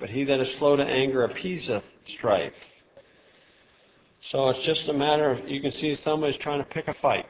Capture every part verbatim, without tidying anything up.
but he that is slow to anger appeaseth strife. So it's just a matter of, you can see somebody's trying to pick a fight.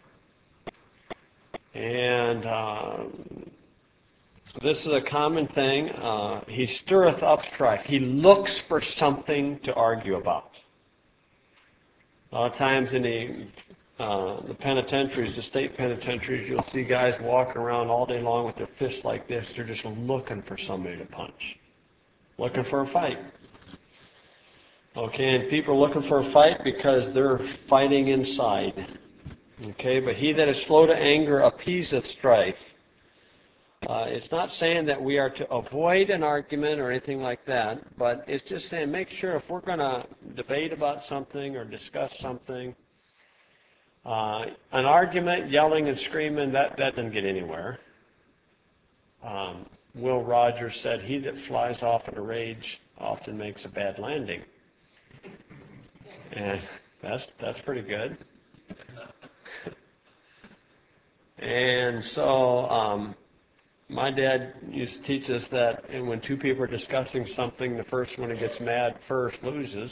And uh, this is a common thing. Uh, he stirreth up strife. He looks for something to argue about. A lot of times in the, uh, the penitentiaries, the state penitentiaries, you'll see guys walking around all day long with their fists like this. They're just looking for somebody to punch. Looking for a fight. Okay, and people are looking for a fight because they're fighting inside. Okay, but he that is slow to anger appeaseth strife. Uh, it's not saying that we are to avoid an argument or anything like that, but it's just saying make sure if we're going to debate about something or discuss something, uh, an argument, yelling and screaming, that, that doesn't get anywhere. Um, Will Rogers said, he that flies off in a rage often makes a bad landing. And that's, that's pretty good. And so um, my dad used to teach us that when two people are discussing something, the first one who gets mad first loses.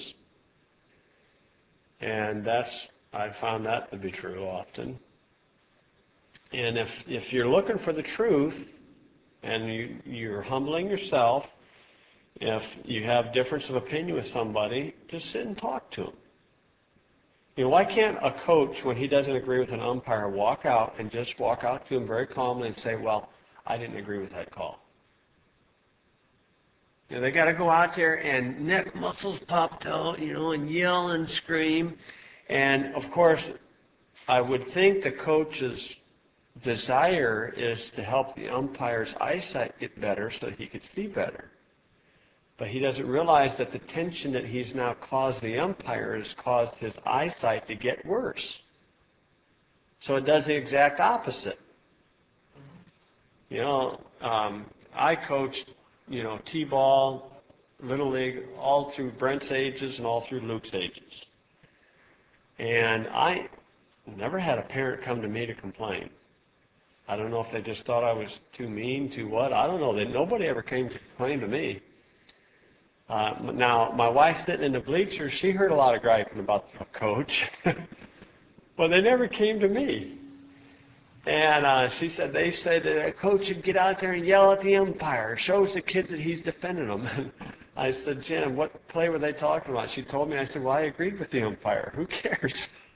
And that's, I found that to be true often. And if, if you're looking for the truth and you, you're humbling yourself, if you have difference of opinion with somebody, just sit and talk to them. You know, why can't a coach, when he doesn't agree with an umpire, walk out and just walk out to him very calmly and say, well, I didn't agree with that call? You know, they got to go out there and neck muscles popped out, you know, and yell and scream. And, of course, I would think the coach's desire is to help the umpire's eyesight get better so that he could see better. But he doesn't realize that the tension that he's now caused the umpire has caused his eyesight to get worse. So it does the exact opposite. You know, um, I coached, you know, T-ball, Little League, all through Brent's ages and all through Luke's ages. And I never had a parent come to me to complain. I don't know if they just thought I was too mean, too what. I don't know. They, nobody ever came to complain to me. Uh, now, my wife sitting in the bleachers, she heard a lot of griping about the coach. But they never came to me. And uh, she said, they said that a coach should get out there and yell at the umpire. Shows the kids that he's defending them. And I said, Jen, what play were they talking about? She told me. I said, well, I agreed with the umpire. Who cares?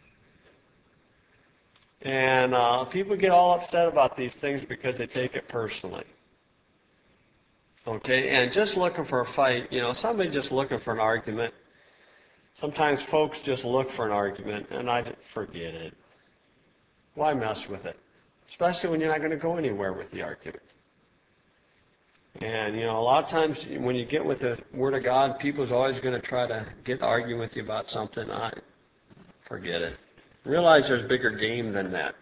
And uh, people get all upset about these things because they take it personally. Okay, and just looking for a fight, you know, somebody just looking for an argument. Sometimes folks just look for an argument, and I forget it. Why mess with it? Especially when you're not going to go anywhere with the argument. And, you know, a lot of times when you get with the Word of God, people's always going to try to get arguing with you about something. I forget it. Realize there's bigger game than that.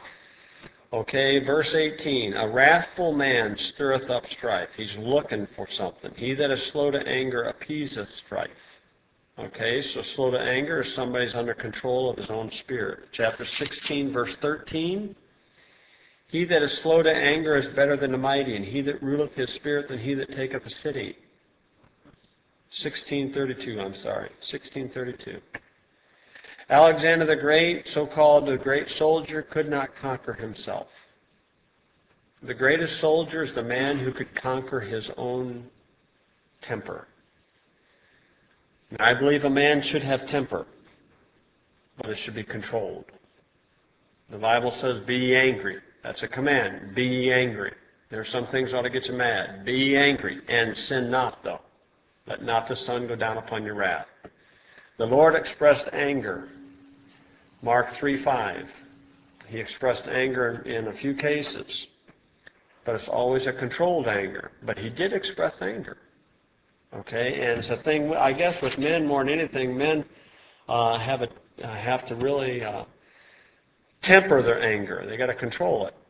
Okay, verse eighteen, a wrathful man stirreth up strife. He's looking for something. He that is slow to anger appeaseth strife. Okay, so slow to anger is somebody's under control of his own spirit. Chapter sixteen, verse thirteen, he that is slow to anger is better than the mighty, and he that ruleth his spirit than he that taketh a city. sixteen thirty-two, I'm sorry, sixteen thirty-two. Alexander the Great, so-called the great soldier, could not conquer himself. The greatest soldier is the man who could conquer his own temper. And I believe a man should have temper, but it should be controlled. The Bible says, be ye angry. That's a command. Be ye angry. There are some things that ought to get you mad. Be ye angry, and sin not, though. Let not the sun go down upon your wrath. The Lord expressed anger. Mark three five. He expressed anger in a few cases, but it's always a controlled anger. But he did express anger. Okay, and it's a thing, I guess, with men more than anything, men uh, have, a, uh, have to really uh, temper their anger. They got to control it.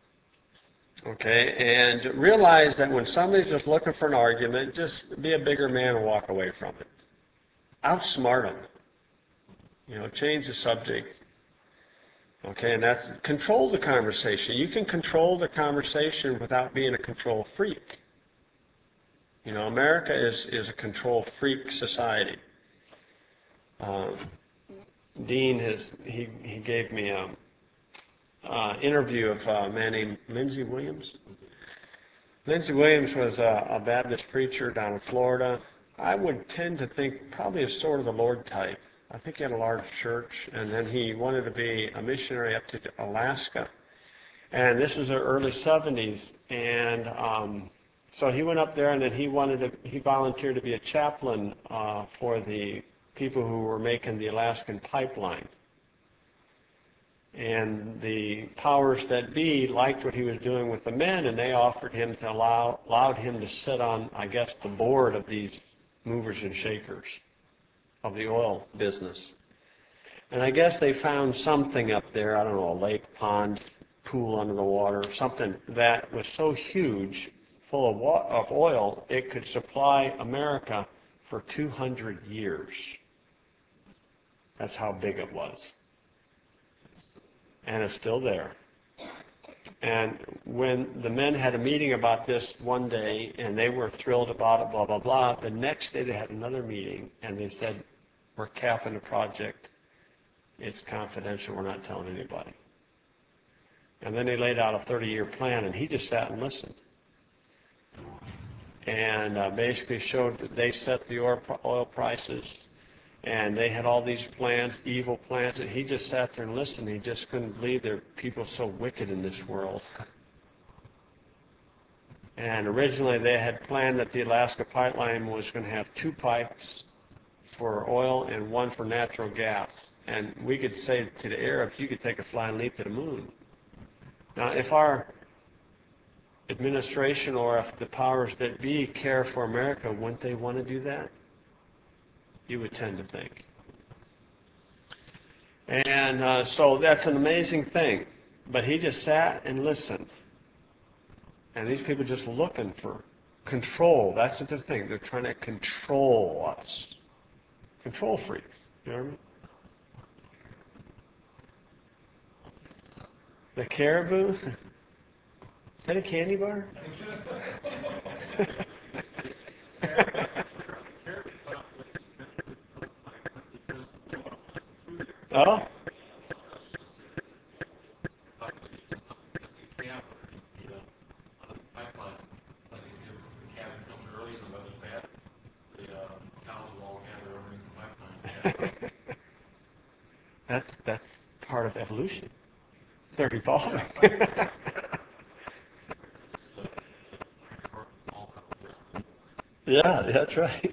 Okay, and realize that when somebody's just looking for an argument, just be a bigger man and walk away from it. Outsmart them. You know, change the subject. Okay, and that's control the conversation. You can control the conversation without being a control freak. You know, America is, is a control freak society. Uh, Dean has, he, he gave me a uh, interview of a man named Lindsey Williams. Lindsey Williams was a, a Baptist preacher down in Florida. I would tend to think probably a sort of the Lord type. I think he had a large church, and then he wanted to be a missionary up to Alaska. And this is the early seventies, and um, so he went up there, and then he wanted to, he volunteered to be a chaplain uh, for the people who were making the Alaskan pipeline. And the powers that be liked what he was doing with the men, and they offered him to allow, allowed him to sit on, I guess, the board of these movers and shakers of the oil business. And I guess they found something up there, I don't know, a lake, pond, pool under the water, something that was so huge, full of, wa- of oil, it could supply America for two hundred years. That's how big it was. And it's still there. And when the men had a meeting about this one day, and they were thrilled about it, blah, blah, blah, the next day they had another meeting, and they said, we're capping the project. It's confidential. We're not telling anybody. And then they laid out a thirty-year plan, and he just sat and listened. And uh, basically showed that they set the oil, oil prices, and they had all these plans, evil plans, and he just sat there and listened. He just couldn't believe there are people so wicked in this world. And originally they had planned that the Alaska pipeline was going to have two pipes for oil and one for natural gas. And we could say to the Arabs, you could take a flying leap to the moon. Now, if our administration or if the powers that be care for America, wouldn't they want to do that? You would tend to think. And uh, so that's an amazing thing. But he just sat and listened. And these people just looking for control. That's the thing. They're trying to control us. Control freaks. You know what I mean? The caribou? Is that a candy bar? Oh? that's that's part of evolution. They're evolving. Yeah, that's right.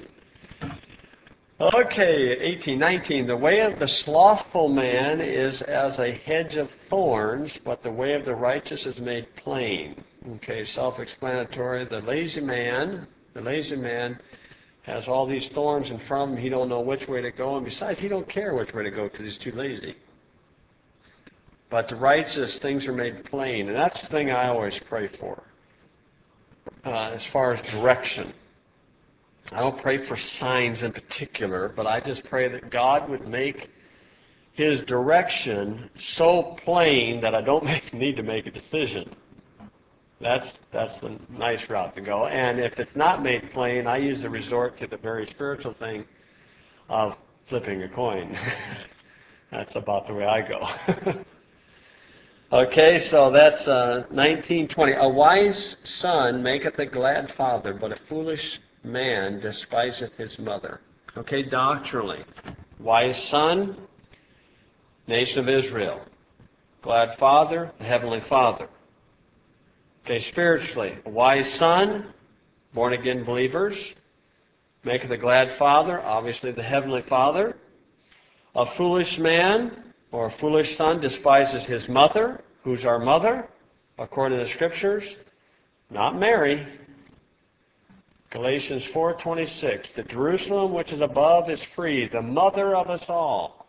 Okay, eighteen, nineteen. The way of the slothful man is as a hedge of thorns, but the way of the righteous is made plain. Okay, self-explanatory. The lazy man, the lazy man has all these thorns in front of him. He don't know which way to go, and besides, he don't care which way to go because he's too lazy. But the righteous, things are made plain, and that's the thing I always pray for, uh, as far as direction. I don't pray for signs in particular, but I just pray that God would make His direction so plain that I don't make, need to make a decision. That's that's the nice route to go. And if it's not made plain, I usually resort to the very spiritual thing of flipping a coin. That's about the way I go. Okay, so that's uh, nineteen twenty. A wise son maketh a glad father, but a foolish man despiseth his mother. Okay, doctrinally. Wise son, nation of Israel. Glad father, the heavenly Father. Okay, spiritually. A wise son, born again believers, maketh a glad father, obviously the heavenly Father. A foolish man, or a foolish son, despises his mother. Who's our mother? According to the Scriptures, not Mary. Galatians four twenty-six. The Jerusalem which is above is free, the mother of us all.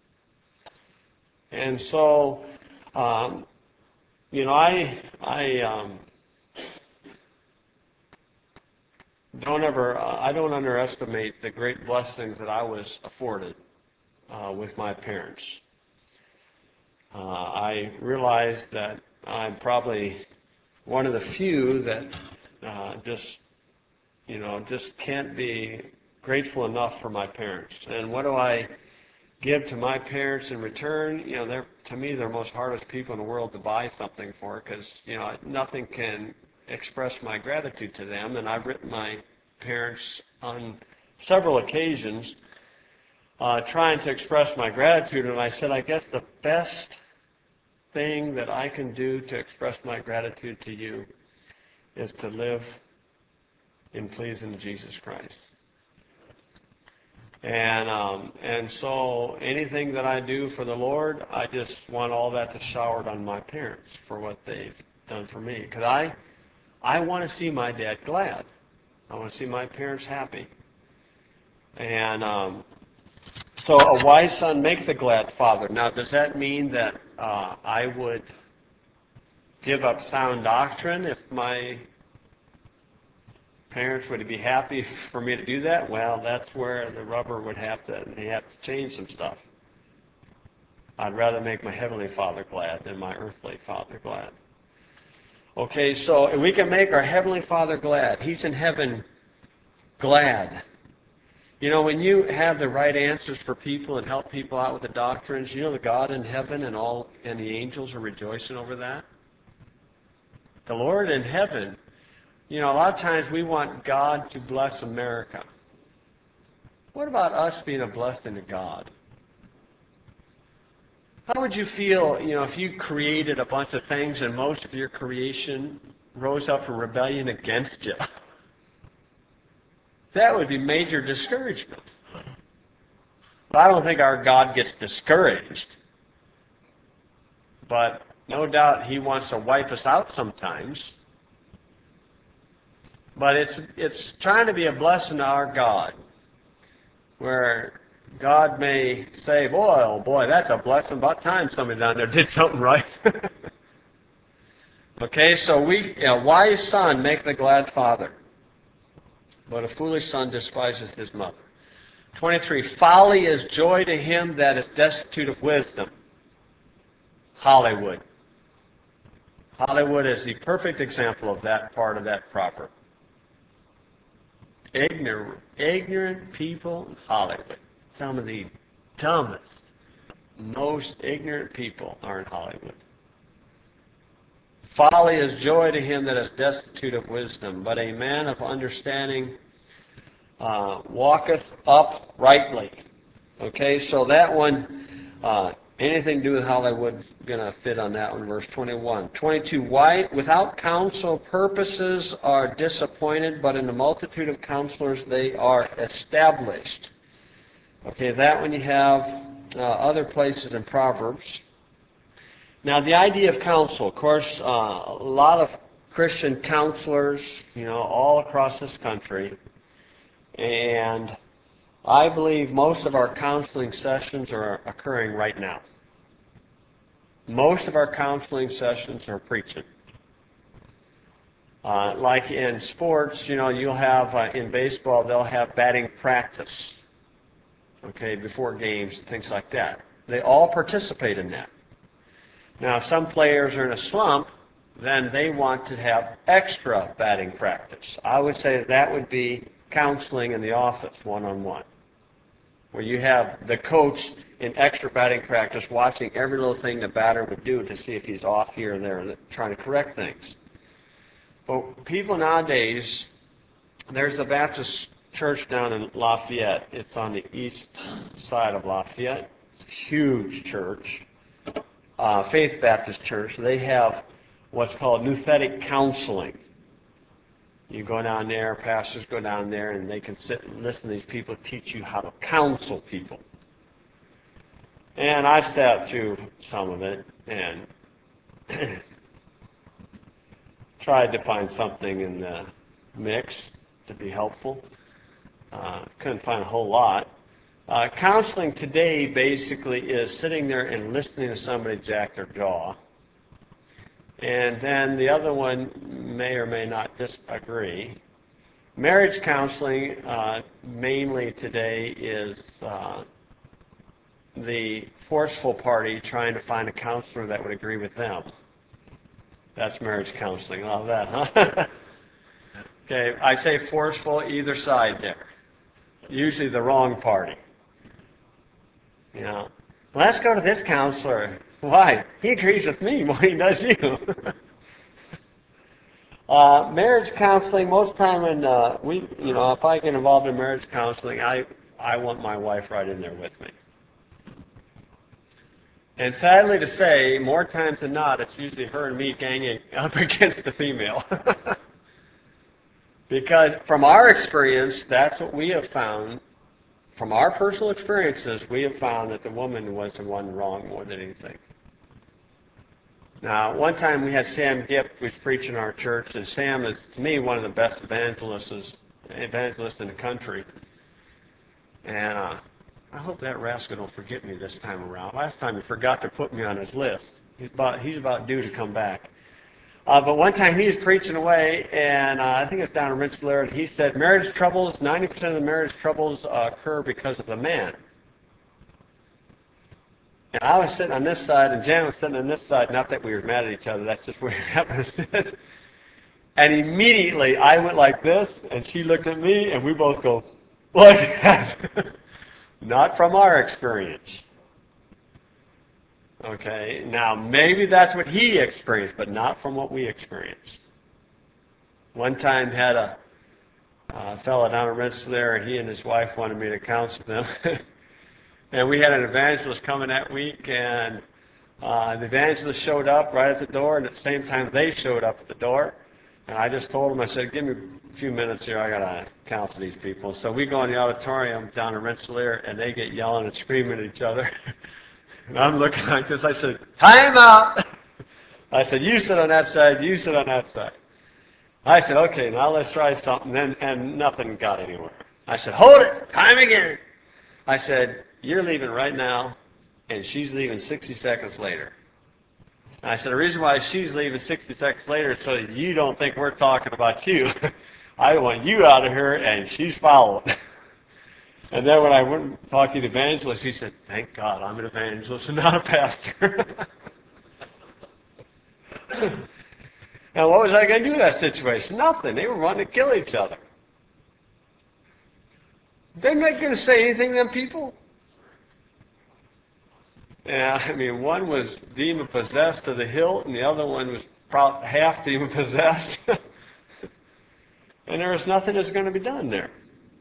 And so, um, you know, I I um, don't ever uh, I don't underestimate the great blessings that I was afforded uh, with my parents. Uh, I realize that I'm probably one of the few that uh, just you know, just can't be grateful enough for my parents. And what do I give to my parents in return? You know, they're, to me, they're the most hardest people in the world to buy something for, because, you know, nothing can express my gratitude to them. And I've written my parents on several occasions uh, trying to express my gratitude, and I said, I guess the best thing that I can do to express my gratitude to you is to live in pleasing Jesus Christ. And um, and so anything that I do for the Lord, I just want all that to showered on my parents for what they've done for me. Because I, I want to see my dad glad. I want to see my parents happy. And um, so a wise son makes a glad father. Now, does that mean that uh, I would give up sound doctrine if my parents would be happy for me to do that? Well, that's where the rubber would have to, they have to change some stuff. I'd rather make my heavenly Father glad than my earthly father glad. Okay, so we can make our heavenly Father glad. He's in heaven glad. You know, when you have the right answers for people and help people out with the doctrines, you know the God in heaven and all and the angels are rejoicing over that. The Lord in heaven. You know, a lot of times we want God to bless America. What about us being a blessing to God? How would you feel, you know, if you created a bunch of things and most of your creation rose up in rebellion against you? That would be major discouragement. But I don't think our God gets discouraged. But no doubt He wants to wipe us out sometimes. But it's it's trying to be a blessing to our God, where God may say, boy, oh boy, that's a blessing. About time somebody down there did something right. Okay, so we, a wise son makes a glad father, but a foolish son despises his mother. twenty-three, folly is joy to him that is destitute of wisdom. Hollywood. Hollywood is the perfect example of that part of that proverb. Ignorant, ignorant people in Hollywood. Some of the dumbest, most ignorant people are in Hollywood. Folly is joy to him that is destitute of wisdom, but a man of understanding uh, walketh uprightly. Okay, so that one, uh, anything to do with Hollywood, going to fit on that one, verse twenty-one. twenty-two, why, without counsel purposes are disappointed, but in the multitude of counselors they are established. Okay, that one you have uh, other places in Proverbs. Now, the idea of counsel, of course, uh, a lot of Christian counselors, you know, all across this country, and I believe most of our counseling sessions are occurring right now. Most of our counseling sessions are preaching. Uh, like in sports, you know, you'll have, uh, in baseball, they'll have batting practice, okay, before games, things like that. They all participate in that. Now, if some players are in a slump, then they want to have extra batting practice. I would say that would be counseling in the office, one-on-one, where you have the coach in extra batting practice watching every little thing the batter would do to see if he's off here and there and trying to correct things. But people nowadays, there's a Baptist church down in Lafayette. It's on the east side of Lafayette. It's a huge church, uh, Faith Baptist Church. They have what's called nouthetic counseling. You go down there, pastors go down there, and they can sit and listen to these people teach you how to counsel people. And I've sat through some of it and tried to find something in the mix to be helpful. Uh, couldn't find a whole lot. Uh, counseling today basically is sitting there and listening to somebody jack their jaw. And then the other one may or may not disagree. Marriage counseling uh, mainly today is uh, the forceful party trying to find a counselor that would agree with them. That's marriage counseling. Love that, huh? Okay, I say forceful either side there. Usually the wrong party. You know, let's go to this counselor. Why? He agrees with me more than he does you. uh, marriage counseling, most time when uh, we, you know, if I get involved in marriage counseling, I, I want my wife right in there with me. And sadly to say, more times than not, it's usually her and me ganging up against the female. Because from our experience, that's what we have found. From our personal experiences, we have found that the woman was the one wrong more than anything. Now, one time we had Sam Gipp, who was preaching in our church, and Sam is, to me, one of the best evangelists, evangelists in the country. And uh, I hope that rascal don't forget me this time around. Last time he forgot to put me on his list. He's about, he's about due to come back. Uh, but one time he was preaching away, and uh, I think it's down in Rensselaer, and he said, marriage troubles, ninety percent of the marriage troubles uh, occur because of the man. And I was sitting on this side, and Jan was sitting on this side. Not that we were mad at each other, that's just where it happened to sit. And immediately I went like this, and she looked at me, and we both go, like that. Not from our experience. Okay, now maybe that's what he experienced, but not from what we experienced. One time had a uh, fellow down in Rensselaer, and he and his wife wanted me to counsel them. And we had an evangelist coming that week, and uh, the evangelist showed up right at the door, and at the same time they showed up at the door. And I just told him, I said, give me a few minutes here, I got to counsel these people. So we go in the auditorium down in Rensselaer, and they get yelling and screaming at each other. And I'm looking like this. I said, time out. I said, you sit on that side, you sit on that side. I said, okay, now let's try something. And, and nothing got anywhere. I said, hold it, time again. I said, you're leaving right now, and she's leaving sixty seconds later. And I said, the reason why she's leaving sixty seconds later is so that you don't think we're talking about you. I want you out of here, and she's following. And then when I went and talked to the evangelist, he said, thank God I'm an evangelist and not a pastor. Now, what was I going to do in that situation? Nothing. They were wanting to kill each other. They're not going to say anything to them people. Yeah, I mean, one was demon-possessed to the hilt, and the other one was probably half demon-possessed. And there was nothing that's going to be done there.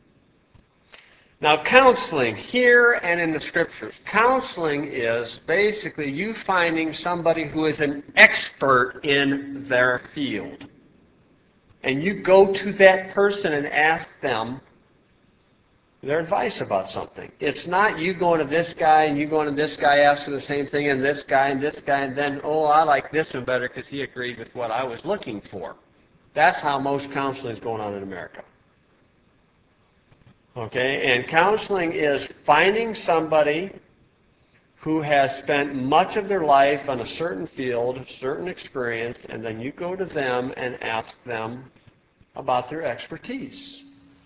Now, counseling, here and in the Scriptures, counseling is basically you finding somebody who is an expert in their field. And you go to that person and ask them their advice about something. It's not you going to this guy and you going to this guy asking the same thing and this guy and this guy and then, oh, I like this one better because he agreed with what I was looking for. That's how most counseling is going on in America. Okay, and counseling is finding somebody who has spent much of their life on a certain field, a certain experience, and then you go to them and ask them about their expertise.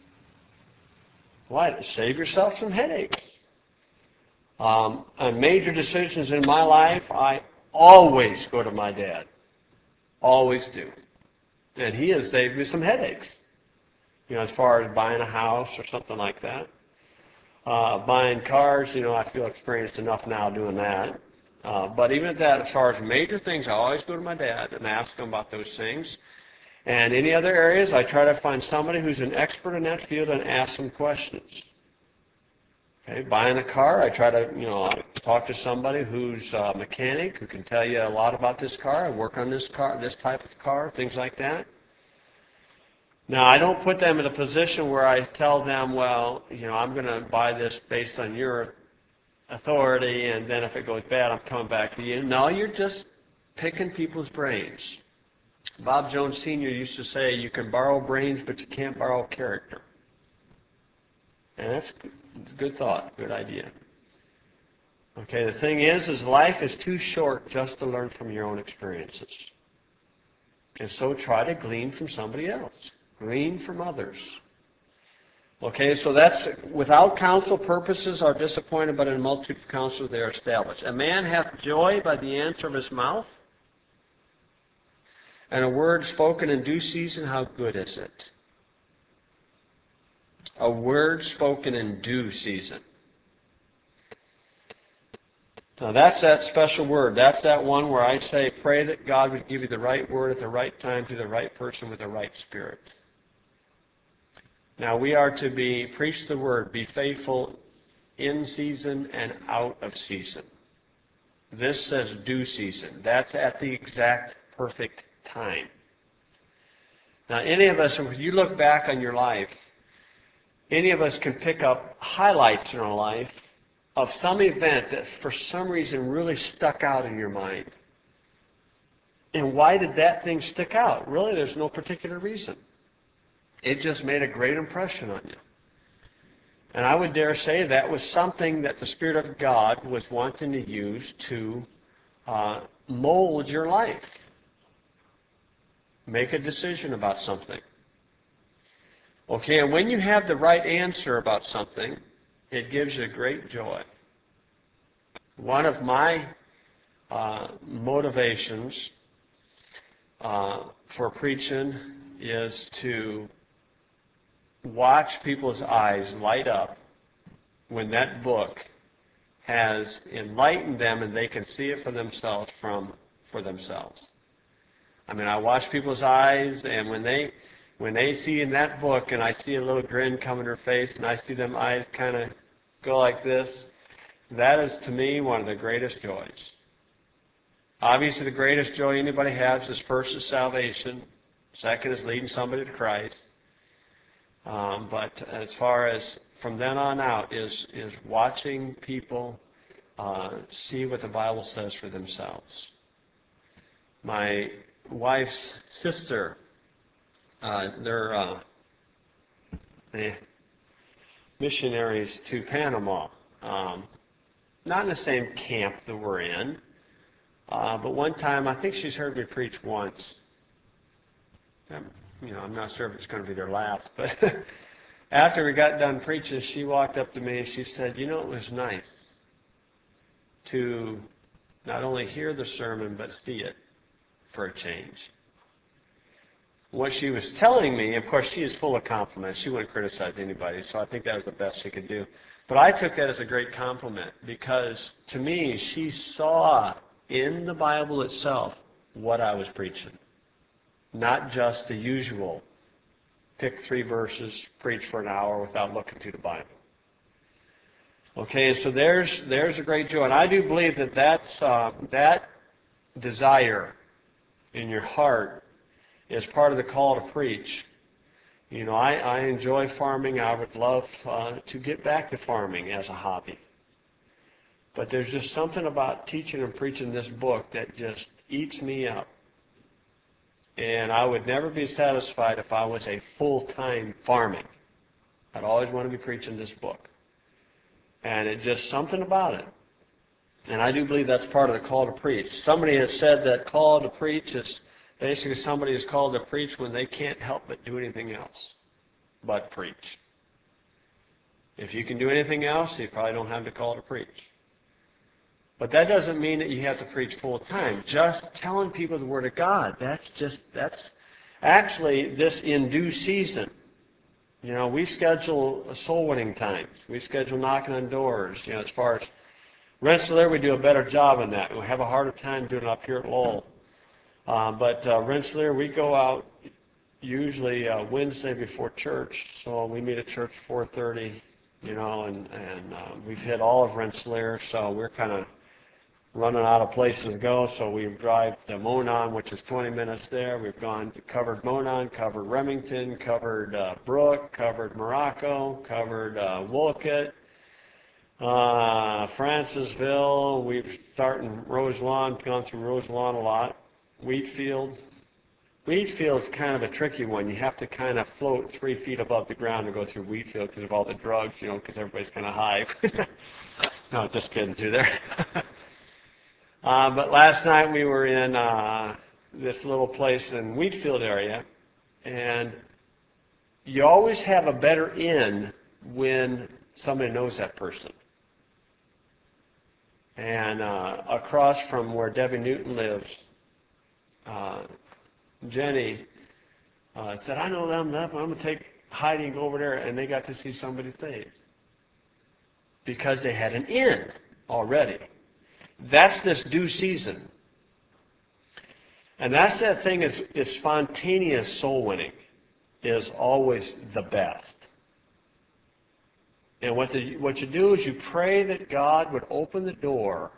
Why? To save yourself some headaches. Um, on major decisions in my life, I always go to my dad. Always do. And he has saved me some headaches. You know, as far as buying a house or something like that. Uh, buying cars, you know, I feel experienced enough now doing that. Uh, but even at that, as far as major things, I always go to my dad and ask him about those things. And any other areas, I try to find somebody who's an expert in that field and ask them questions. Okay, buying a car, I try to, you know, talk to somebody who's a mechanic who can tell you a lot about this car. I work on this car, this type of car, things like that. Now, I don't put them in a position where I tell them, well, you know, I'm going to buy this based on your authority, and then if it goes bad, I'm coming back to you. No, you're just picking people's brains. Bob Jones Senior used to say, you can borrow brains, but you can't borrow character. And that's a good thought, good idea. Okay, the thing is, is life is too short just to learn from your own experiences. And so try to glean from somebody else. Glean from others. Okay, so that's, without counsel, purposes are disappointed, but in a multitude of counsel they are established. A man hath joy by the answer of his mouth, and a word spoken in due season, how good is it? a word spoken in due season. Now that's that special word. That's that one where I say, pray that God would give you the right word at the right time to the right person with the right spirit. Now we are to be, preach the word, be faithful in season and out of season. This says due season. That's at the exact perfect time. Now any of us, if you look back on your life, any of us can pick up highlights in our life of some event that for some reason really stuck out in your mind. And why did that thing stick out? Really, there's no particular reason. It just made a great impression on you. And I would dare say that was something that the Spirit of God was wanting to use to uh, mold your life. Make a decision about something. Okay, and when you have the right answer about something, it gives you great joy. One of my uh, motivations uh, for preaching is to watch people's eyes light up when that book has enlightened them and they can see it for themselves from for themselves. I mean, I watch people's eyes, and when they when they see in that book, and I see a little grin come in their face, and I see them eyes kind of go like this, that is to me one of the greatest joys. Obviously, the greatest joy anybody has is first is salvation. Second is leading somebody to Christ. Um, but as far as from then on out is is watching people uh, see what the Bible says for themselves. My wife's sister, uh, they're uh, eh, missionaries to Panama. Um, not in the same camp that we're in, uh, but one time I think she's heard me preach once. Um, you know, I'm not sure if it's going to be their last, but after we got done preaching, she walked up to me and she said, "You know, it was nice to not only hear the sermon but see it for a change." What she was telling me, of course, she is full of compliments. She wouldn't criticize anybody, so I think that was the best she could do. But I took that as a great compliment because, to me, she saw in the Bible itself what I was preaching. Not just the usual, pick three verses, preach for an hour without looking through the Bible. Okay, so there's there's a great joy. And I do believe that that's, uh, that desire in your heart is part of the call to preach. You know, I, I enjoy farming. I would love uh, to get back to farming as a hobby. But there's just something about teaching and preaching this book that just eats me up. And I would never be satisfied if I was a full-time farming. I'd always want to be preaching this book. And it's just something about it. And I do believe that's part of the call to preach. Somebody has said that call to preach is basically somebody is called to preach when they can't help but do anything else but preach. If you can do anything else, you probably don't have the call to preach. But that doesn't mean that you have to preach full time. Just telling people the Word of God, that's just, that's actually this in due season. You know, we schedule soul winning times. We schedule knocking on doors. You know, as far as Rensselaer, we do a better job on that. We have a harder time doing it up here at Lowell. Uh, but uh, Rensselaer, we go out usually uh, Wednesday before church. So we meet at church at four thirty, you know, and, and uh, we've hit all of Rensselaer, so we're kind of running out of places to go. So we drive to Monon, which is twenty minutes there. We've gone to covered Monon, covered Remington, covered uh, Brook, covered Morocco, covered uh, Wolcott, uh, Francisville. We've started in Roselawn, gone through Roselawn a lot. Wheatfield. Wheatfield's kind of a tricky one. You have to kind of float three feet above the ground to go through Wheatfield because of all the drugs, you know, because everybody's kind of high. No, just kidding through there. uh, but last night we were in uh, this little place in Wheatfield area, and you always have a better inn when somebody knows that person. And uh, across from where Debbie Newton lives, Uh, Jenny uh, said, "I know them. I'm going to take hiding over there, and they got to see somebody saved. Because they had an in already. That's this due season. And that's that thing is, is spontaneous soul winning is always the best. And what, the, what you do is you pray that God would open the door,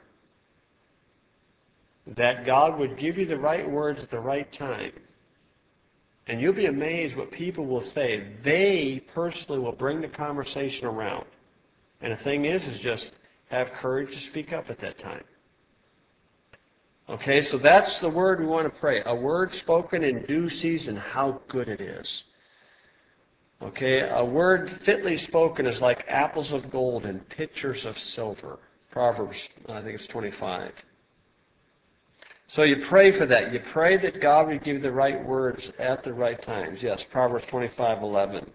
that God would give you the right words at the right time. And you'll be amazed what people will say. They personally will bring the conversation around. And the thing is, is just have courage to speak up at that time. Okay, so that's the word we want to pray. A word spoken in due season, how good it is. Okay, a word fitly spoken is like apples of gold and pitchers of silver. Proverbs, I think it's twenty-five. So you pray for that. You pray that God would give you the right words at the right times. Yes, Proverbs twenty-five eleven.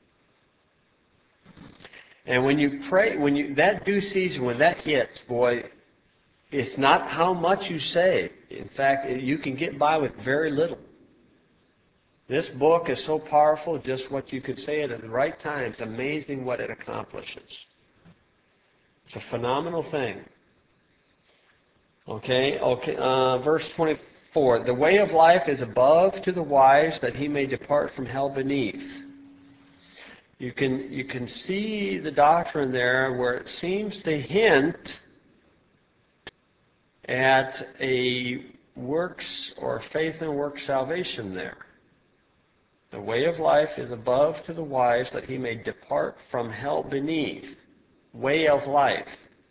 And when you pray, when you that due season, when that hits, boy, it's not how much you say. In fact, you can get by with very little. This book is so powerful, just what you could say it at the right time. It's amazing what it accomplishes. It's a phenomenal thing. Okay, okay. Uh, verse twenty-four. The way of life is above to the wise, that he may depart from hell beneath. You can, you can see the doctrine there where it seems to hint at a works or faith and works salvation there. The way of life is above to the wise, that he may depart from hell beneath. Way of life.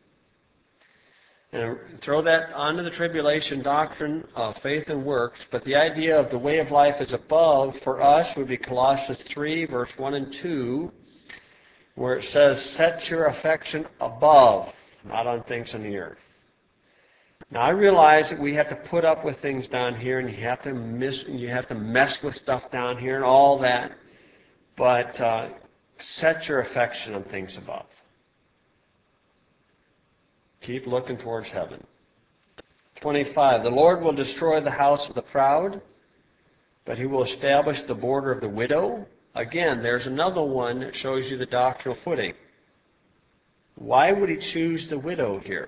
And throw that onto the tribulation doctrine of faith and works, but the idea of the way of life is above for us would be Colossians three, verse one and two, where it says, set your affection above, not on things on the earth. Now I realize that we have to put up with things down here, and you have to miss, you have to mess with stuff down here and all that, but uh, set your affection on things above. Keep looking towards heaven. twenty-five. The Lord will destroy the house of the proud, but he will establish the border of the widow. Again, there's another one that shows you the doctrinal footing. Why would he choose the widow here?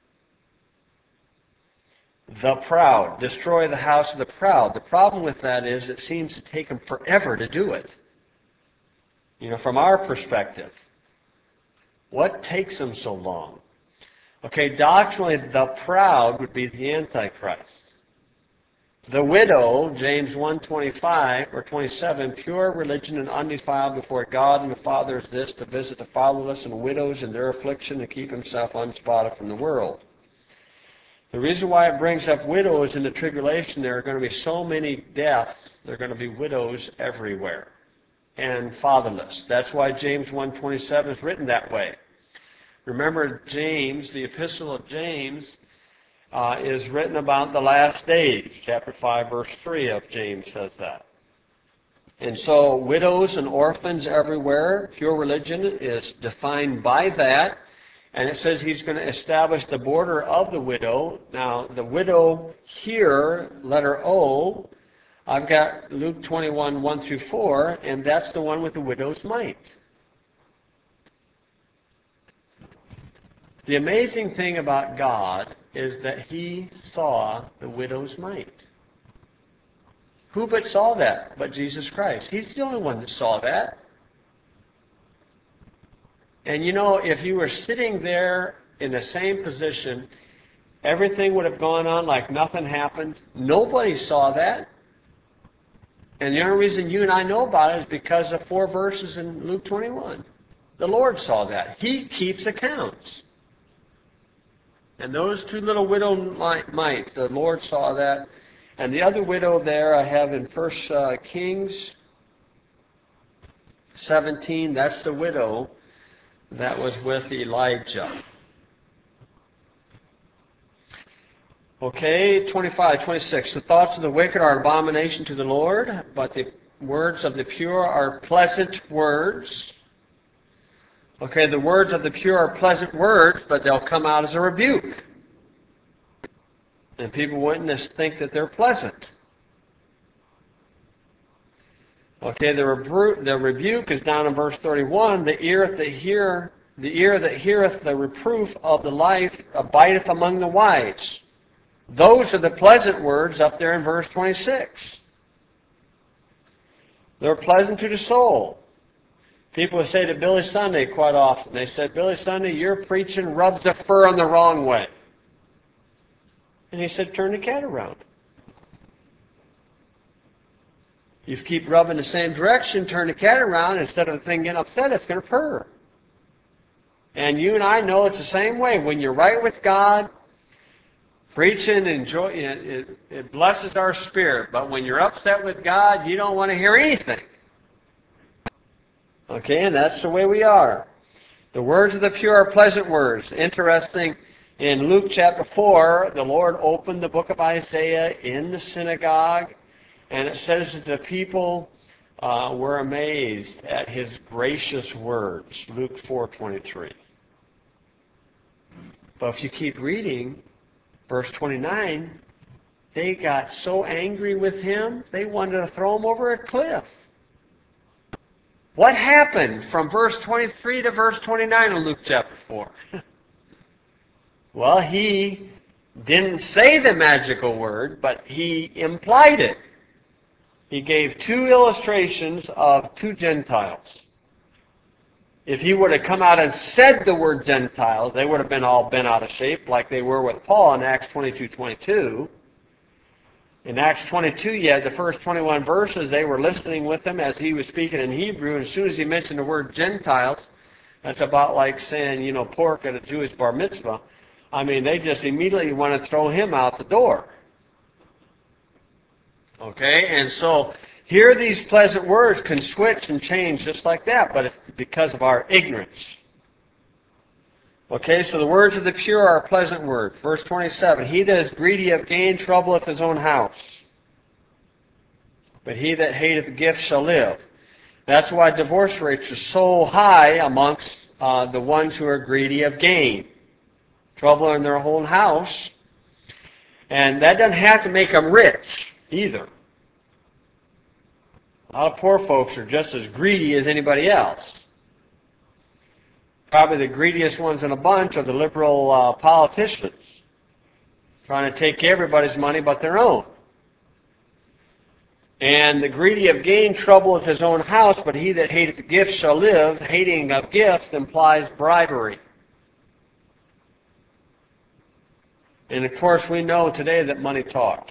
The proud. Destroy the house of the proud. The problem with that is it seems to take them forever to do it. You know, from our perspective. What takes them so long? Okay, doctrinally, the proud would be the Antichrist. The widow, James one twenty-five or twenty-seven, pure religion and undefiled before God and the Father is this, to visit the fatherless and widows in their affliction, and keep himself unspotted from the world. The reason why it brings up widows in the tribulation, there are going to be so many deaths, there are going to be widows everywhere, and fatherless. That's why James one twenty-seven is written that way. Remember, James, the epistle of James, uh, is written about the last days. Chapter five, verse three of James says that. And so, widows and orphans everywhere, pure religion is defined by that. And it says he's going to establish the border of the widow. Now, the widow here, letter O, I've got Luke twenty-one, one through four, and that's the one with the widow's mite. The amazing thing about God is that he saw the widow's mite. Who but saw that but Jesus Christ? He's the only one that saw that. And you know, if you were sitting there in the same position, everything would have gone on like nothing happened. Nobody saw that. And the only reason you and I know about it is because of four verses in Luke twenty-one. The Lord saw that. He keeps accounts. And those two little widow mites, the Lord saw that. And the other widow there I have in First uh, Kings seventeen. That's the widow that was with Elijah. Okay, twenty-five, twenty-six. The thoughts of the wicked are abomination to the Lord, but the words of the pure are pleasant words. Okay, the words of the pure are pleasant words, but they'll come out as a rebuke. And people wouldn't think that they're pleasant. Okay, the, rebru the rebuke is down in verse thirty-one. The ear that hear, the ear that heareth the reproof of the life abideth among the wise. Those are the pleasant words up there in verse twenty-six. They're pleasant to the soul. People would say to Billy Sunday quite often, they said, Billy Sunday, your preaching rubs the fur on the wrong way. And he said, turn the cat around. You keep rubbing the same direction, turn the cat around, instead of the thing getting upset, it's going to purr. And you and I know it's the same way. When you're right with God, preaching, enjoy, it, it blesses our spirit. But when you're upset with God, you don't want to hear anything. Okay, and that's the way we are. The words of the pure are pleasant words. Interesting, in Luke chapter four, the Lord opened the book of Isaiah in the synagogue, and it says that the people uh, were amazed at his gracious words. Luke four twenty-three. But if you keep reading, verse twenty-nine, they got so angry with him, they wanted to throw him over a cliff. What happened from verse twenty-three to verse twenty-nine in Luke chapter four? Well, he didn't say the magical word, but he implied it. He gave two illustrations of two Gentiles. If he would have come out and said the word Gentiles, they would have been all bent out of shape like they were with Paul in Acts twenty-two twenty-two. In Acts twenty-two, you had the first twenty-one verses. They were listening with him as he was speaking in Hebrew. And as soon as he mentioned the word Gentiles, that's about like saying, you know, pork at a Jewish bar mitzvah. I mean, they just immediately want to throw him out the door. Okay? And so here these pleasant words can switch and change just like that, but it's because of our ignorance. Okay, so the words of the pure are pleasant words. Verse twenty-seven, he that is greedy of gain troubleth his own house, but he that hateth gift shall live. That's why divorce rates are so high amongst uh, the ones who are greedy of gain. Trouble in their own house. And that doesn't have to make them rich either. A lot of poor folks are just as greedy as anybody else. Probably the greediest ones in a bunch are the liberal uh, politicians, trying to take everybody's money but their own. And the greedy of gain troubleth his own house, but he that hateth gifts shall live. Hating of gifts implies bribery. And of course we know today that money talks.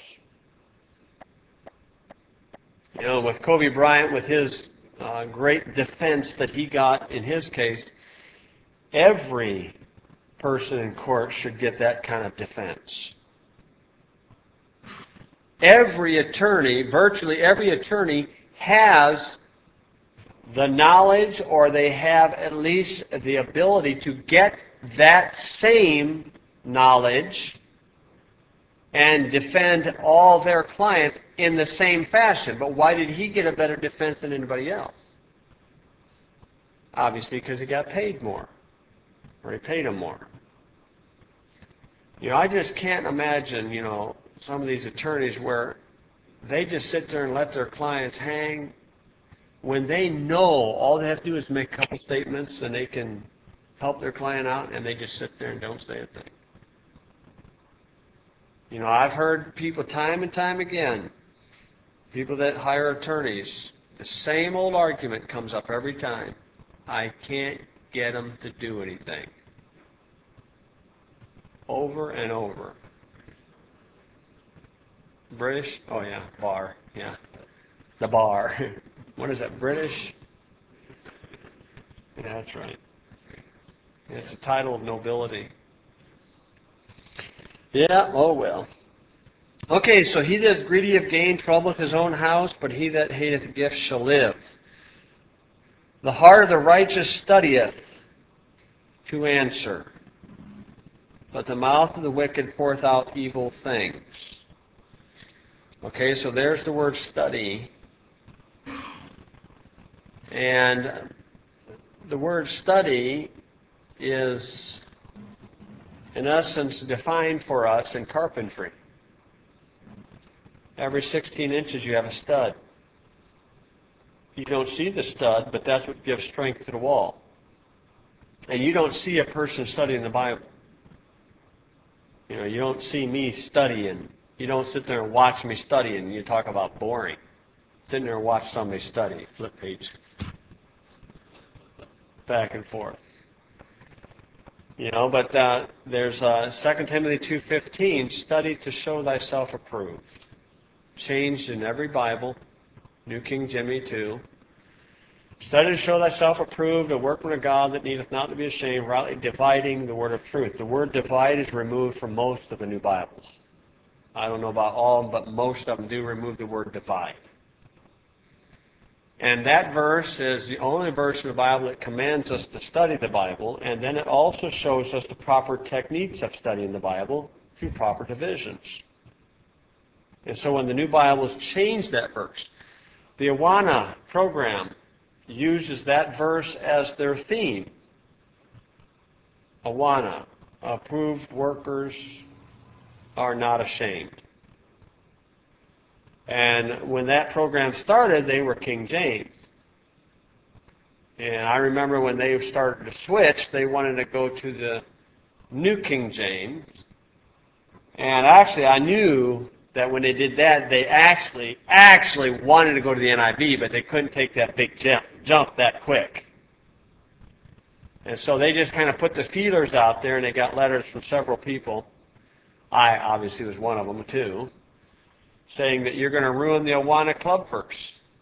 You know, with Kobe Bryant, with his uh, great defense that he got in his case, every person in court should get that kind of defense. Every attorney, virtually every attorney, has the knowledge, or they have at least the ability to get that same knowledge and defend all their clients in the same fashion. But why did he get a better defense than anybody else? Obviously because he got paid more. Or he paid them more. You know, I just can't imagine, you know, some of these attorneys where they just sit there and let their clients hang when they know all they have to do is make a couple statements and they can help their client out, and they just sit there and don't say a thing. You know, I've heard people time and time again, people that hire attorneys, the same old argument comes up every time. I can't get them to do anything. Over and over. British? Oh yeah, bar. Yeah. The bar. What is that, British? Yeah, that's right. It's a title of nobility. Yeah, oh well. Okay, so he that is greedy of gain troubleth his own house, but he that hateth gifts shall live. The heart of the righteous studieth to answer, but the mouth of the wicked poureth out evil things. Okay, so there's the word study. And the word study is, in essence, defined for us in carpentry. Every sixteen inches you have a stud. you don't see the stud, but that's what gives strength to the wall. And you don't see a person studying the Bible. You know, you don't see me studying. You don't sit there and watch me study and you talk about boring. Sitting there and watch somebody study. Flip page. Back and forth. You know, but uh, there's uh, Second Timothy two fifteen, study to show thyself approved. Changed in every Bible, New King Jimmy too. Study to show thyself approved, a workman of God that needeth not to be ashamed, rightly dividing the word of truth. The word divide is removed from most of the new Bibles. I don't know about all, but most of them do remove the word divide. And that verse is the only verse in the Bible that commands us to study the Bible, and then it also shows us the proper techniques of studying the Bible through proper divisions. And so when the New Bibles changed that verse, the Awana program uses that verse as their theme. Awana, approved workers are not ashamed. And when that program started, they were King James. And I remember when they started to switch, they wanted to go to the New King James. And actually, I knew that when they did that, they actually, actually wanted to go to the N I V, but they couldn't take that big jump, jump that quick. And so they just kind of put the feelers out there, and they got letters from several people. I obviously was one of them, too, saying that you're going to ruin the Awana Club verse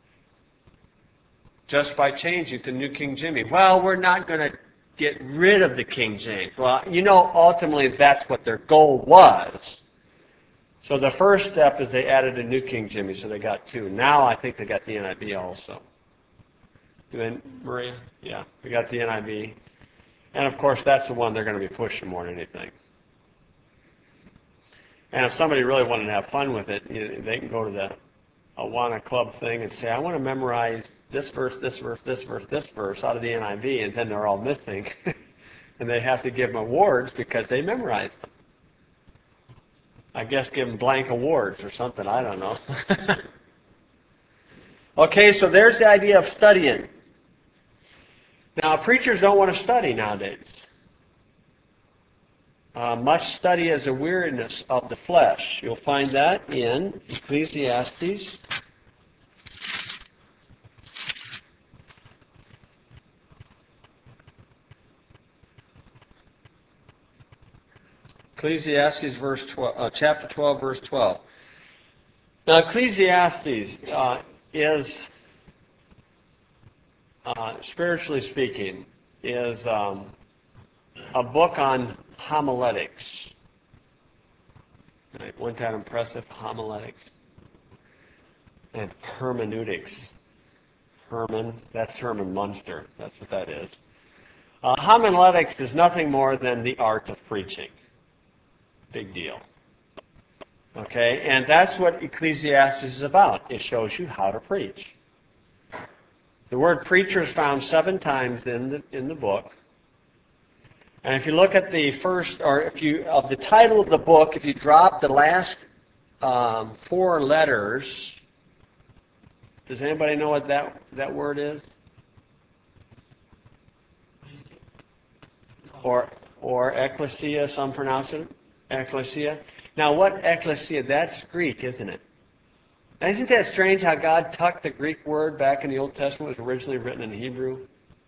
just by changing to New King Jimmy. Well, we're not going to get rid of the King James. Well, you know, ultimately that's what their goal was. So the first step is they added a New King Jimmy, so they got two. Now I think they got the N I V also. Then, Maria? Yeah, we got the N I V. And of course, that's the one they're going to be pushing more than anything. And if somebody really wanted to have fun with it, you know, they can go to the Awana Club thing and say, I want to memorize this verse, this verse, this verse, this verse out of the N I V, and then they're all missing. And they have to give them awards because they memorized them. I guess give them blank awards or something, I don't know. Okay, so there's the idea of studying. Now, preachers don't want to study nowadays. Uh, much study is a weariness of the flesh. You'll find that in Ecclesiastes. Ecclesiastes verse twelve, uh, chapter twelve, verse twelve. Now, Ecclesiastes uh, is, uh, spiritually speaking, is um, a book on homiletics. Right? Wasn't that impressive? Homiletics and hermeneutics. Herman, that's Herman Munster. That's what that is. Uh, homiletics is nothing more than the art of preaching. Big deal. Okay, and that's what Ecclesiastes is about. It shows you how to preach. The word preacher is found seven times in the in the book. And if you look at the first, or if you of the title of the book, if you drop the last um, four letters, does anybody know what that that word is? Or or ecclesia, some pronounce it ecclesia. Now, what ecclesia? That's Greek, isn't it? Now, isn't that strange how God tucked the Greek word back in the Old Testament? It was originally written in Hebrew.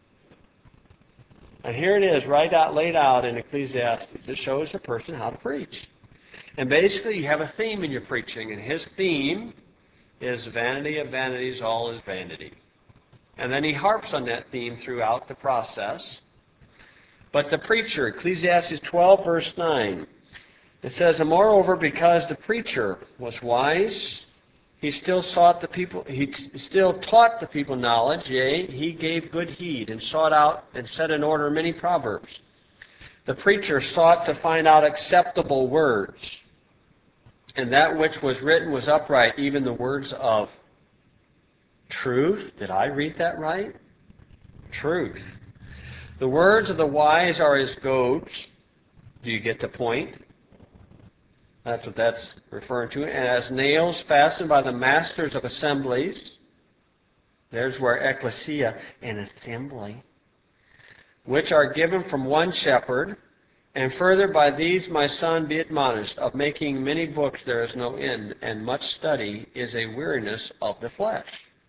And here it is, right out, laid out in Ecclesiastes. It shows a person how to preach. And basically, you have a theme in your preaching, and his theme is vanity of vanities, all is vanity. And then he harps on that theme throughout the process. But the preacher, Ecclesiastes twelve, verse nine, it says, and moreover, because the preacher was wise, he still sought the people, he still taught the people knowledge, yea, he gave good heed, and sought out and set in order many proverbs. The preacher sought to find out acceptable words, and that which was written was upright, even the words of truth. Did I read that right? Truth. The words of the wise are as goads. Do you get the point? That's what that's referring to. And as nails fastened by the masters of assemblies. There's where ecclesia, an assembly, which are given from one shepherd. And further, by these, my son, be admonished, of making many books there is no end, and much study is a weariness of the flesh.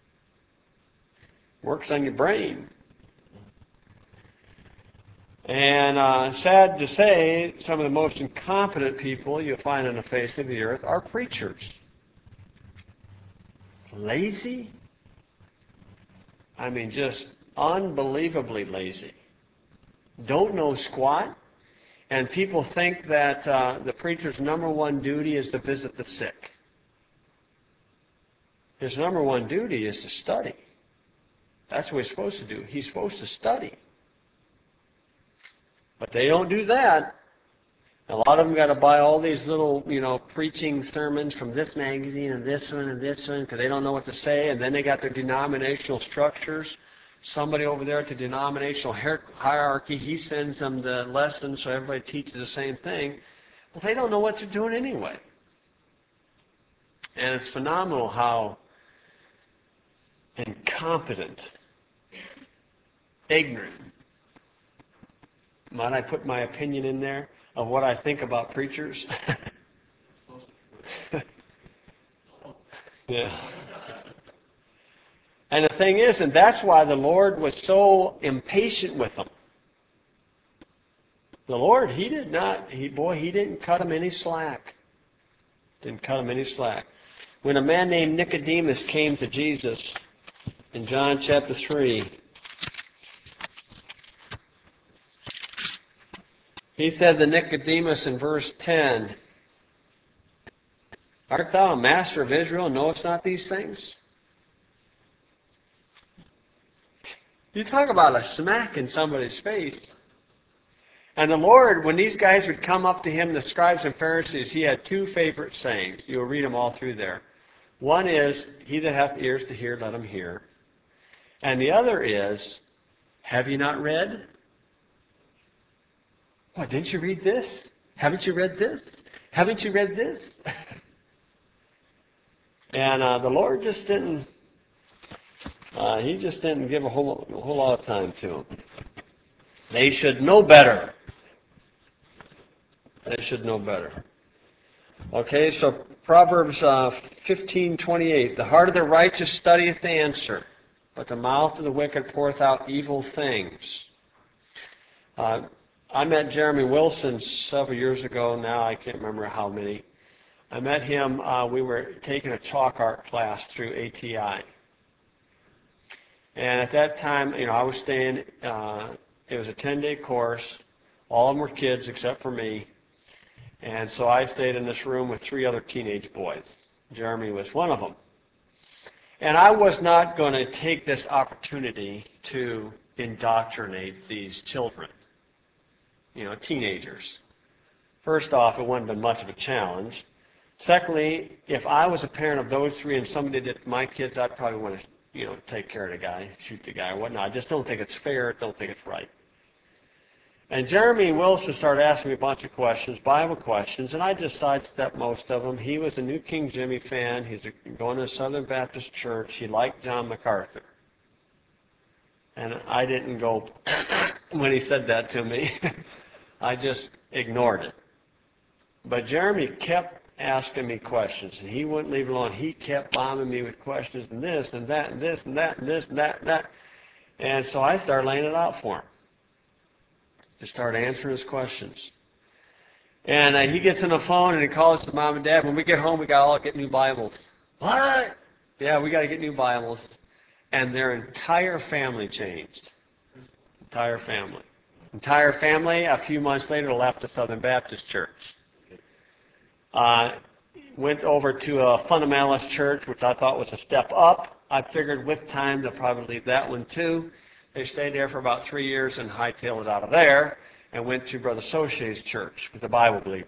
Works on your brain. And uh, sad to say, some of the most incompetent people you'll find on the face of the earth are preachers. Lazy? I mean, just unbelievably lazy. Don't know squat. And people think that uh, the preacher's number one duty is to visit the sick. His number one duty is to study. That's what he's supposed to do. He's supposed to study. But they don't do that. A lot of them got to buy all these little, you know, preaching sermons from this magazine and this one and this one because they don't know what to say. And then they got their denominational structures. Somebody over there at the denominational hierarchy, he sends them the lessons so everybody teaches the same thing. Well, they don't know what they're doing anyway. And it's phenomenal how incompetent, ignorant, might I put my opinion in there of what I think about preachers? Yeah. And the thing is, and that's why the Lord was so impatient with them. The Lord, He did not, he, boy, He didn't cut them any slack. Didn't cut them any slack. When a man named Nicodemus came to Jesus in John chapter three, he said to Nicodemus in verse ten, "Art thou a master of Israel, and knowest not these things?" You talk about a smack in somebody's face. And the Lord, when these guys would come up to Him, the scribes and Pharisees, He had two favorite sayings. You'll read them all through there. One is, "He that hath ears to hear, let him hear." And the other is, "Have you not read?" What, didn't you read this? Haven't you read this? Haven't you read this? And uh, the Lord just didn't, uh, He just didn't give a whole, a whole lot of time to them. They should know better. They should know better. Okay, so Proverbs uh, fifteen twenty-eight. "The heart of the righteous studieth the answer, but the mouth of the wicked poureth out evil things." Uh, I met Jeremy Wilson several years ago now. I can't remember how many. I met him. Uh, we were taking a chalk art class through A T I. And at that time, you know, I was staying, uh, it was a ten-day course. All of them were kids except for me. And so I stayed in this room with three other teenage boys. Jeremy was one of them. And I was not going to take this opportunity to indoctrinate these children, you know, teenagers. First off, it wouldn't have been much of a challenge. Secondly, if I was a parent of those three and somebody did my kids, I'd probably want to, you know, take care of the guy, shoot the guy or whatnot. I just don't think it's fair. Don't think it's right. And Jeremy Wilson started asking me a bunch of questions, Bible questions, and I just sidestepped most of them. He was a New King Jimmy fan. He's a, going to a Southern Baptist church. He liked John MacArthur. And I didn't go when he said that to me. I just ignored it. But Jeremy kept asking me questions, and he wouldn't leave it alone. He kept bombing me with questions and this and that and this and that and this and that and that. And so I started laying it out for him. To start answering his questions. And uh, he gets on the phone and he calls to mom and dad. When we get home, we got to all get new Bibles. What? Yeah, we got to get new Bibles. And their entire family changed. Entire family. Entire family, a few months later, left the Southern Baptist Church. Uh, went over to a fundamentalist church, which I thought was a step up. I figured with time they'll probably leave that one too. They stayed there for about three years and hightailed it out of there and went to Brother Soche's church with a Bible believer.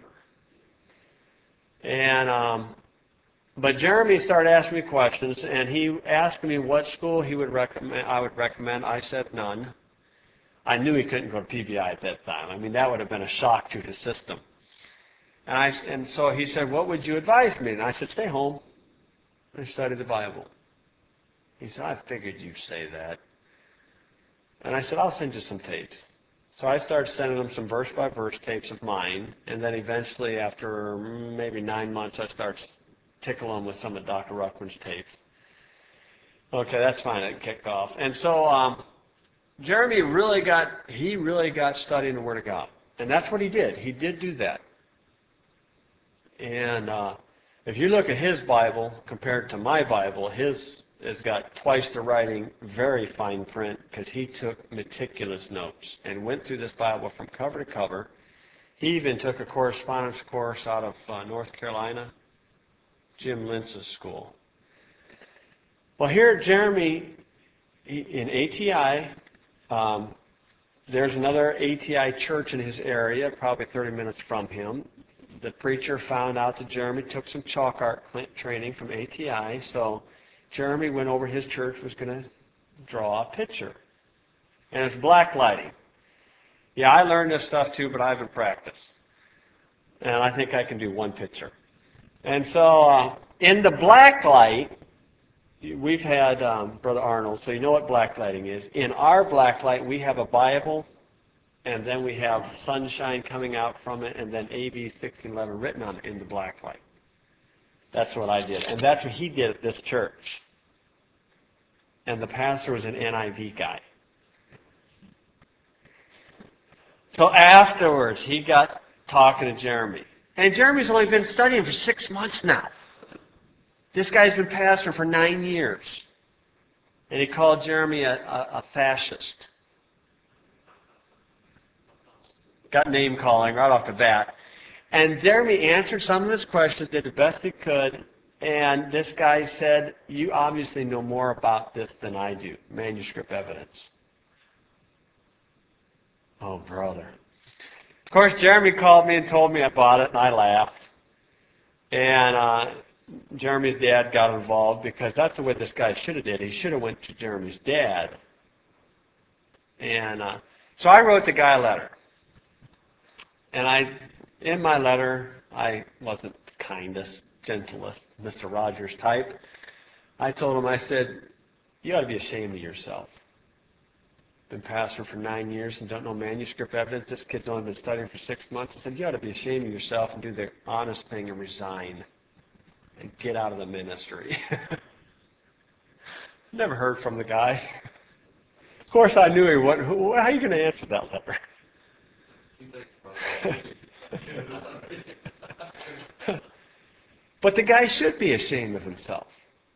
And um, but Jeremy started asking me questions, and he asked me what school he would recommend. I would recommend. I said none. I knew he couldn't go to P V I at that time. I mean, that would have been a shock to his system. And I and so he said, "What would you advise me?" And I said, "Stay home and study the Bible." He said, I figured you'd say that. And I said, I'll send you some tapes. So I started sending him some verse-by-verse tapes of mine, and then eventually, after maybe nine months, I started tickling him with some of Doctor Ruckman's tapes. Okay, that's fine. It kicked off. And so um, Jeremy really got, he really got studying the Word of God. And that's what he did. He did do that. And uh, if you look at his Bible compared to my Bible, his has got twice the writing, very fine print, because he took meticulous notes and went through this Bible from cover to cover. He even took a correspondence course out of uh, North Carolina, Jim Lintz's school. Well, here at Jeremy, in A T I, um, there's another A T I church in his area, probably thirty minutes from him. The preacher found out that Jeremy took some chalk art training from A T I, so Jeremy went over his church, was going to draw a picture. And it's black lighting. Yeah, I learned this stuff too, but I haven't practiced. And I think I can do one picture. And so uh, in the black light, we've had um, Brother Arnold, so you know what black lighting is. In our black light, we have a Bible, and then we have sunshine coming out from it, and then A B sixteen eleven written on it in the black light. That's what I did. And that's what he did at this church. And the pastor was an N I V guy. So afterwards, he got talking to Jeremy. And Jeremy's only been studying for six months now. This guy's been pastor for nine years. And he called Jeremy a, a, a fascist. Got name calling right off the bat. And Jeremy answered some of his questions, did the best he could, and this guy said, you obviously know more about this than I do, manuscript evidence. Oh, brother. Of course, Jeremy called me and told me about it, and I laughed. And uh, Jeremy's dad got involved, because that's the way this guy should have did. He should have went to Jeremy's dad. And uh, so I wrote the guy a letter. And I... In my letter, I wasn't the kindest, gentlest Mister Rogers type. I told him, I said, you ought to be ashamed of yourself. Been pastor for nine years and don't know manuscript evidence. This kid's only been studying for six months. I said, you ought to be ashamed of yourself and do the honest thing and resign and get out of the ministry. Never heard from the guy. Of course, I knew he wouldn't. How are you going to answer that letter? But the guy should be ashamed of himself.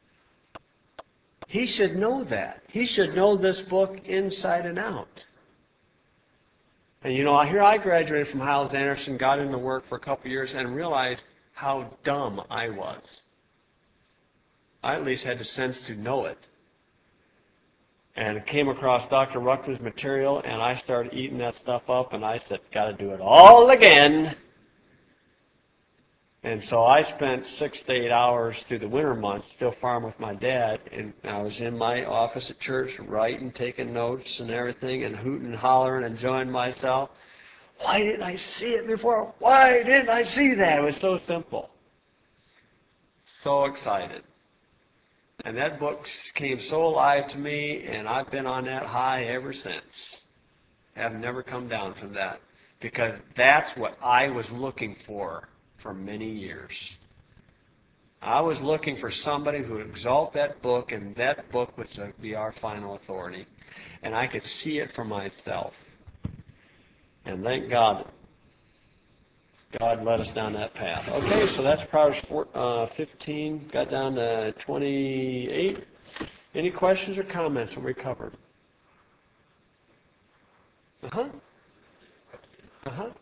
He should know that. He should know this book inside and out. And you know, here I graduated from Hyles-Anderson, got into work for a couple of years, and realized how dumb I was. I at least had the sense to know it. And came across Doctor Ruckman's material, and I started eating that stuff up, and I said, got to do it all again. And so I spent six to eight hours through the winter months still farming with my dad, and I was in my office at church writing, taking notes and everything, and hooting and hollering, enjoying myself. Why didn't I see it before? Why didn't I see that? It was so simple. So excited. And that book came so alive to me, and I've been on that high ever since. I've never come down from that, because that's what I was looking for for many years. I was looking for somebody who would exalt that book, and that book would be our final authority. And I could see it for myself. And thank God, God led us down that path. Okay, so that's Proverbs uh, fifteen, got down to twenty-eight. Any questions or comments when we covered? Uh-huh. Uh-huh.